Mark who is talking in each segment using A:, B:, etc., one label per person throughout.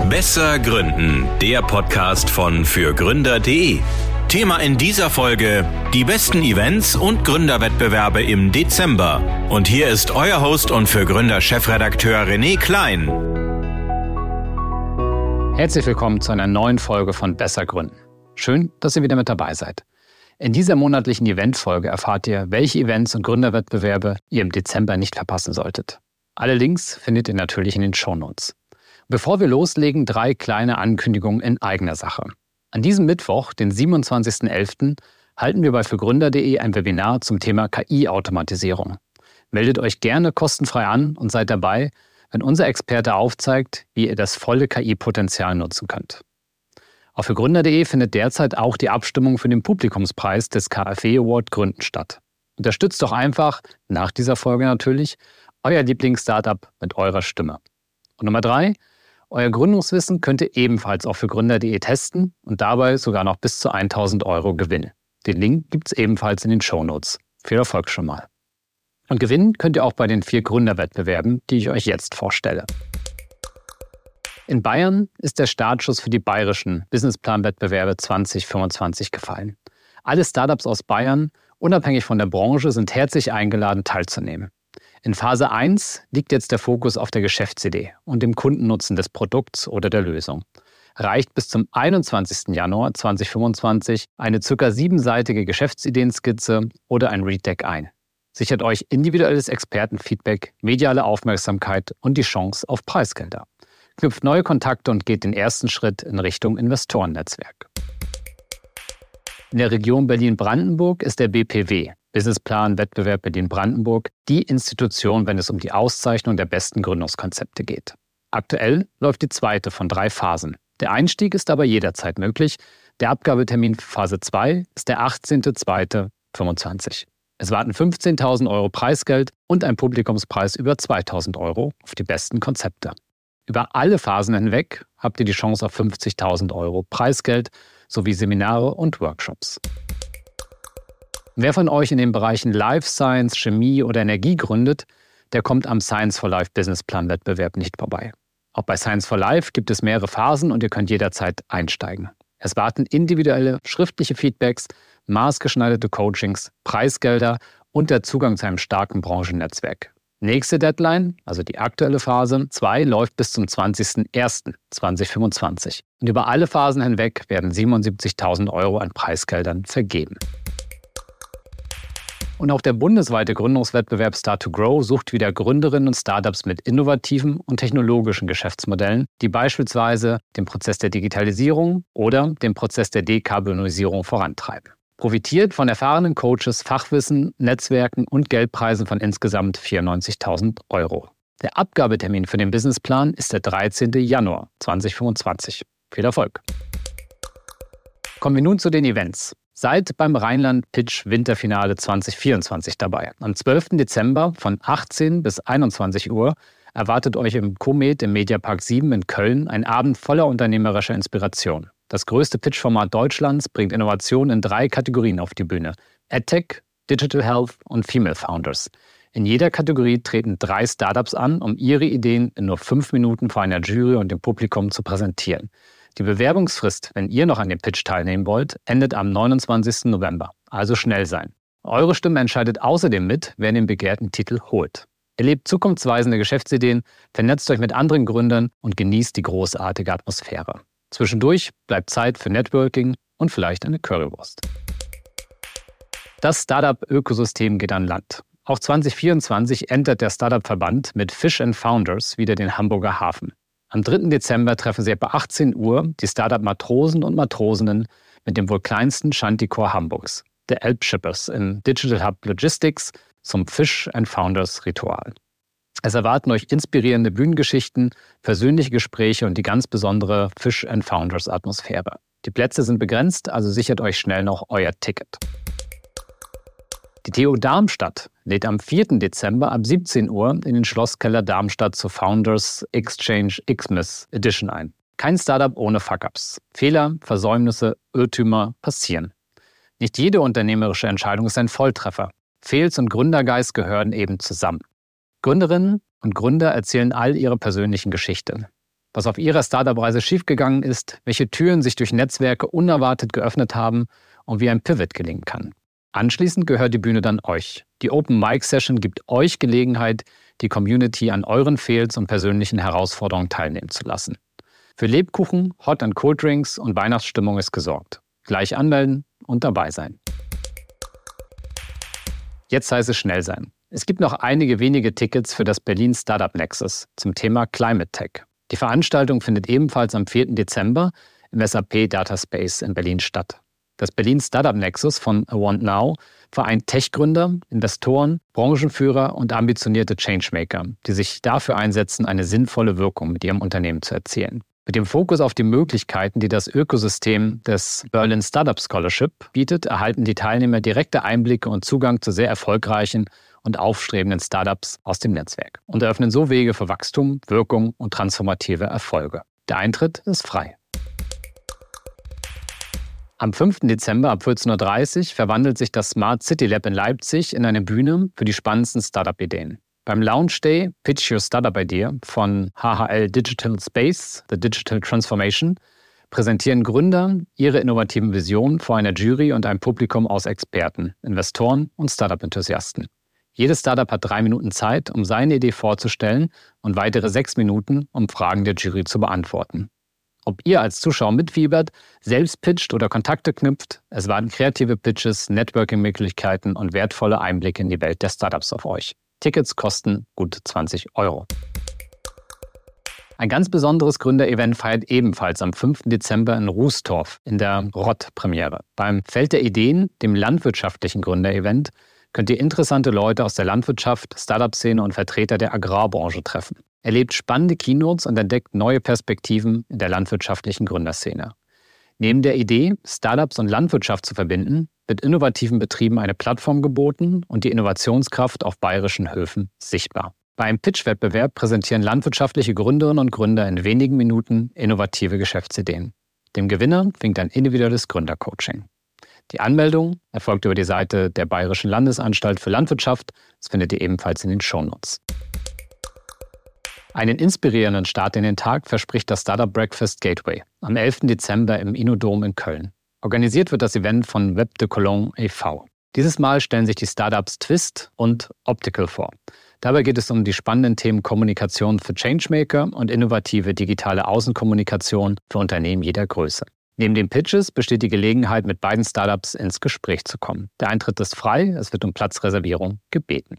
A: Besser gründen, der Podcast von fürgründer.de. Thema in dieser Folge: die besten Events und Gründerwettbewerbe im Dezember. Und hier ist euer Host und Fürgründer-Chefredakteur René Klein.
B: Herzlich willkommen zu einer neuen Folge von Besser gründen. Schön, dass ihr wieder mit dabei seid. In dieser monatlichen Eventfolge erfahrt ihr, welche Events und Gründerwettbewerbe ihr im Dezember nicht verpassen solltet. Alle Links findet ihr natürlich in den Shownotes. Bevor wir loslegen, 3 kleine Ankündigungen in eigener Sache. An diesem Mittwoch, den 27.11., halten wir bei fürgründer.de ein Webinar zum Thema KI-Automatisierung. Meldet euch gerne kostenfrei an und seid dabei, wenn unser Experte aufzeigt, wie ihr das volle KI-Potenzial nutzen könnt. Auf fürgründer.de findet derzeit auch die Abstimmung für den Publikumspreis des KfW Award Gründen statt. Unterstützt doch einfach, nach dieser Folge natürlich, euer Lieblings-Startup mit eurer Stimme. Und Nummer 3, euer Gründungswissen könnt ihr ebenfalls auf fürgründer.de testen und dabei sogar noch bis zu 1.000 € gewinnen. Den Link gibt es ebenfalls in den Shownotes. Viel Erfolg schon mal. Und gewinnen könnt ihr auch bei den 4 Gründerwettbewerben, die ich euch jetzt vorstelle. In Bayern ist der Startschuss für die bayerischen Businessplan-Wettbewerbe 2025 gefallen. Alle Startups aus Bayern, unabhängig von der Branche, sind herzlich eingeladen, teilzunehmen. In Phase 1 liegt jetzt der Fokus auf der Geschäftsidee und dem Kundennutzen des Produkts oder der Lösung. Reicht bis zum 21. Januar 2025 eine ca. 7-seitige Geschäftsideenskizze oder ein Read-Deck ein. Sichert euch individuelles Expertenfeedback, mediale Aufmerksamkeit und die Chance auf Preisgelder. Knüpft neue Kontakte und geht den ersten Schritt in Richtung Investorennetzwerk. In der Region Berlin-Brandenburg ist der BPW, Businessplan-Wettbewerb Berlin-Brandenburg, die Institution, wenn es um die Auszeichnung der besten Gründungskonzepte geht. Aktuell läuft die 2. von 3 Phasen. Der Einstieg ist aber jederzeit möglich. Der Abgabetermin für Phase 2 ist der 18.02.25. Es warten 15.000 € Preisgeld und ein Publikumspreis über 2.000 € auf die besten Konzepte. Über alle Phasen hinweg habt ihr die Chance auf 50.000 € Preisgeld sowie Seminare und Workshops. Wer von euch in den Bereichen Life Science, Chemie oder Energie gründet, der kommt am Science for Life Businessplan-Wettbewerb nicht vorbei. Auch bei Science for Life gibt es mehrere Phasen und ihr könnt jederzeit einsteigen. Es warten individuelle schriftliche Feedbacks, maßgeschneiderte Coachings, Preisgelder und der Zugang zu einem starken Branchennetzwerk. Nächste Deadline, also die aktuelle Phase 2, läuft bis zum 20.01.2025. Und über alle Phasen hinweg werden 77.000 € an Preisgeldern vergeben. Und auch der bundesweite Gründungswettbewerb Start to Grow sucht wieder Gründerinnen und Startups mit innovativen und technologischen Geschäftsmodellen, die beispielsweise den Prozess der Digitalisierung oder den Prozess der Dekarbonisierung vorantreiben. Profitiert von erfahrenen Coaches, Fachwissen, Netzwerken und Geldpreisen von insgesamt 94.000 €. Der Abgabetermin für den Businessplan ist der 13. Januar 2025. Viel Erfolg! Kommen wir nun zu den Events. Seid beim Rheinland Pitch Winterfinale 2024 dabei. Am 12. Dezember von 18 bis 21 Uhr erwartet euch im Comet im Mediapark 7 in Köln ein Abend voller unternehmerischer Inspiration. Das größte Pitch-Format Deutschlands bringt Innovationen in 3 Kategorien auf die Bühne: EdTech, Digital Health und Female Founders. In jeder Kategorie treten 3 Startups an, um ihre Ideen in nur 5 Minuten vor einer Jury und dem Publikum zu präsentieren. Die Bewerbungsfrist, wenn ihr noch an dem Pitch teilnehmen wollt, endet am 29. November. Also schnell sein. Eure Stimme entscheidet außerdem mit, wer den begehrten Titel holt. Erlebt zukunftsweisende Geschäftsideen, vernetzt euch mit anderen Gründern und genießt die großartige Atmosphäre. Zwischendurch bleibt Zeit für Networking und vielleicht eine Currywurst. Das Startup-Ökosystem geht an Land. Auch 2024 entert der Startup-Verband mit Fish & Founders wieder den Hamburger Hafen. Am 3. Dezember treffen sie etwa 18 Uhr die Startup-Matrosen und Matrosinnen mit dem wohl kleinsten Shantycore Hamburgs, der Elbshippers, im Digital Hub Logistics zum Fish & Founders Ritual. Es erwarten euch inspirierende Bühnengeschichten, persönliche Gespräche und die ganz besondere Fish & Founders Atmosphäre. Die Plätze sind begrenzt, also sichert euch schnell noch euer Ticket. Die TU Darmstadt lädt am 4. Dezember ab 17 Uhr in den Schlosskeller Darmstadt zur Founders Exchange Xmas Edition ein. Kein Startup ohne Fuck-Ups. Fehler, Versäumnisse, Irrtümer passieren. Nicht jede unternehmerische Entscheidung ist ein Volltreffer. Fails und Gründergeist gehören eben zusammen. Gründerinnen und Gründer erzählen all ihre persönlichen Geschichten. was auf Ihrer Startup-Reise schiefgegangen ist, welche Türen sich durch Netzwerke unerwartet geöffnet haben und wie ein Pivot gelingen kann. Anschließend gehört die Bühne dann euch. Die Open Mic Session gibt euch Gelegenheit, die Community an euren Fails und persönlichen Herausforderungen teilnehmen zu lassen. Für Lebkuchen, Hot and Cold Drinks und Weihnachtsstimmung ist gesorgt. Gleich anmelden und dabei sein. Jetzt heißt es schnell sein. Es gibt noch einige wenige Tickets für das Berlin Startup Nexus zum Thema Climate Tech. Die Veranstaltung findet ebenfalls am 4. Dezember im SAP Data Space in Berlin statt. Das Berlin Startup Nexus von AwantNow vereint Tech-Gründer, Investoren, Branchenführer und ambitionierte Changemaker, die sich dafür einsetzen, eine sinnvolle Wirkung mit ihrem Unternehmen zu erzielen. Mit dem Fokus auf die Möglichkeiten, die das Ökosystem des Berlin Startup Scholarship bietet, erhalten die Teilnehmer direkte Einblicke und Zugang zu sehr erfolgreichen und aufstrebenden Startups aus dem Netzwerk und eröffnen so Wege für Wachstum, Wirkung und transformative Erfolge. Der Eintritt ist frei. Am 5. Dezember ab 14.30 Uhr verwandelt sich das Smart City Lab in Leipzig in eine Bühne für die spannendsten Startup-Ideen. Beim Launch Day Pitch Your Startup Idea von HHL Digital Space, The Digital Transformation, präsentieren Gründer ihre innovativen Visionen vor einer Jury und einem Publikum aus Experten, Investoren und Startup-Enthusiasten. Jedes Startup hat 3 Minuten Zeit, um seine Idee vorzustellen und weitere 6 Minuten, um Fragen der Jury zu beantworten. Ob ihr als Zuschauer mitfiebert, selbst pitcht oder Kontakte knüpft, es warten kreative Pitches, Networking-Möglichkeiten und wertvolle Einblicke in die Welt der Startups auf euch. Tickets kosten gut 20 €. Ein ganz besonderes Gründerevent feiert ebenfalls am 5. Dezember in Rußtorf in der ROT-Premiere. Beim Feld der Ideen, dem landwirtschaftlichen Gründerevent, könnt ihr interessante Leute aus der Landwirtschaft, Startup-Szene und Vertreter der Agrarbranche treffen. Erlebt spannende Keynotes und entdeckt neue Perspektiven in der landwirtschaftlichen Gründerszene. Neben der Idee, Startups und Landwirtschaft zu verbinden, wird innovativen Betrieben eine Plattform geboten und die Innovationskraft auf bayerischen Höfen sichtbar. Bei einem Pitch-Wettbewerb präsentieren landwirtschaftliche Gründerinnen und Gründer in wenigen Minuten innovative Geschäftsideen. Dem Gewinner winkt ein individuelles Gründercoaching. Die Anmeldung erfolgt über die Seite der Bayerischen Landesanstalt für Landwirtschaft. Das findet ihr ebenfalls in den Shownotes. Einen inspirierenden Start in den Tag verspricht das Startup Breakfast Gateway am 11. Dezember im Inodom in Köln. Organisiert wird das Event von Web de Cologne e.V. Dieses Mal stellen sich die Startups Twist und Optical vor. Dabei geht es um die spannenden Themen Kommunikation für Changemaker und innovative digitale Außenkommunikation für Unternehmen jeder Größe. Neben den Pitches besteht die Gelegenheit, mit beiden Startups ins Gespräch zu kommen. Der Eintritt ist frei, es wird um Platzreservierung gebeten.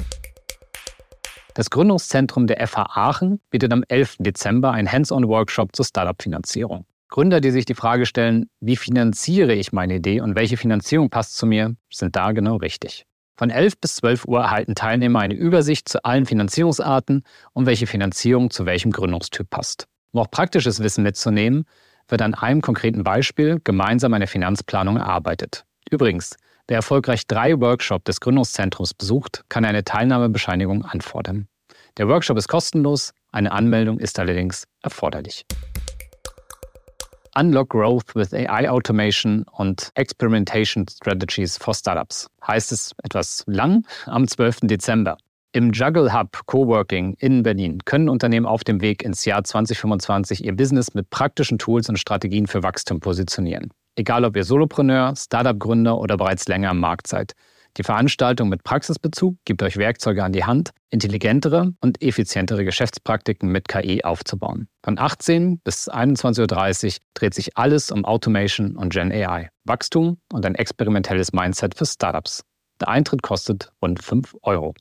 B: Das Gründungszentrum der FH Aachen bietet am 11. Dezember einen Hands-on-Workshop zur Startup-Finanzierung. Gründer, die sich die Frage stellen, wie finanziere ich meine Idee und welche Finanzierung passt zu mir, sind da genau richtig. Von 11 bis 12 Uhr erhalten Teilnehmer eine Übersicht zu allen Finanzierungsarten und welche Finanzierung zu welchem Gründungstyp passt. Um auch praktisches Wissen mitzunehmen, wird an einem konkreten Beispiel gemeinsam eine Finanzplanung erarbeitet. Übrigens, wer erfolgreich 3 Workshops des Gründungszentrums besucht, kann eine Teilnahmebescheinigung anfordern. Der Workshop ist kostenlos, eine Anmeldung ist allerdings erforderlich. Unlock Growth with AI Automation und Experimentation Strategies for Startups. Heißt es etwas lang am 12. Dezember. Im Juggle Hub Coworking in Berlin können Unternehmen auf dem Weg ins Jahr 2025 ihr Business mit praktischen Tools und Strategien für Wachstum positionieren. Egal ob ihr Solopreneur, Startup-Gründer oder bereits länger am Markt seid. Die Veranstaltung mit Praxisbezug gibt euch Werkzeuge an die Hand, intelligentere und effizientere Geschäftspraktiken mit KI aufzubauen. Von 18 bis 21.30 Uhr dreht sich alles um Automation und Gen AI, Wachstum und ein experimentelles Mindset für Startups. Der Eintritt kostet rund 5 €.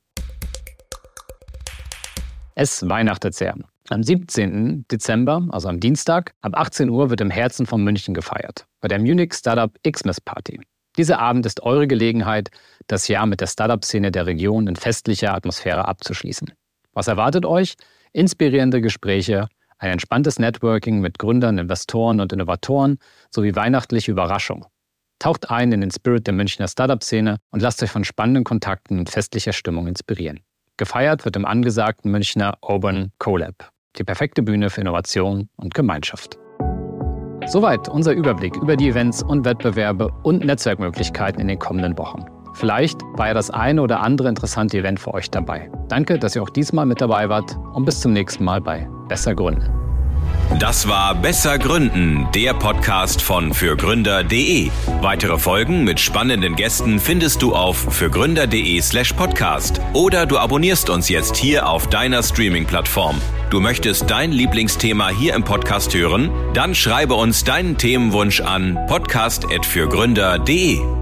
B: Es weihnachtet sehr. Am 17. Dezember, also am Dienstag, ab 18 Uhr wird im Herzen von München gefeiert, bei der Munich Startup Xmas Party. Dieser Abend ist eure Gelegenheit, das Jahr mit der Startup-Szene der Region in festlicher Atmosphäre abzuschließen. Was erwartet euch? Inspirierende Gespräche, ein entspanntes Networking mit Gründern, Investoren und Innovatoren sowie weihnachtliche Überraschung. Taucht ein in den Spirit der Münchner Startup-Szene und lasst euch von spannenden Kontakten und festlicher Stimmung inspirieren. Gefeiert wird im angesagten Münchner Urban CoLab, die perfekte Bühne für Innovation und Gemeinschaft. Soweit unser Überblick über die Events und Wettbewerbe und Netzwerkmöglichkeiten in den kommenden Wochen. Vielleicht war ja das eine oder andere interessante Event für euch dabei. Danke, dass ihr auch diesmal mit dabei wart und bis zum nächsten Mal bei Besser Gründen.
A: Das war Besser Gründen, der Podcast von fürgründer.de. Weitere Folgen mit spannenden Gästen findest du auf fürgründer.de/podcast oder du abonnierst uns jetzt hier auf deiner Streaming-Plattform. Du möchtest dein Lieblingsthema hier im Podcast hören? Dann schreibe uns deinen Themenwunsch an podcast@fürgründer.de.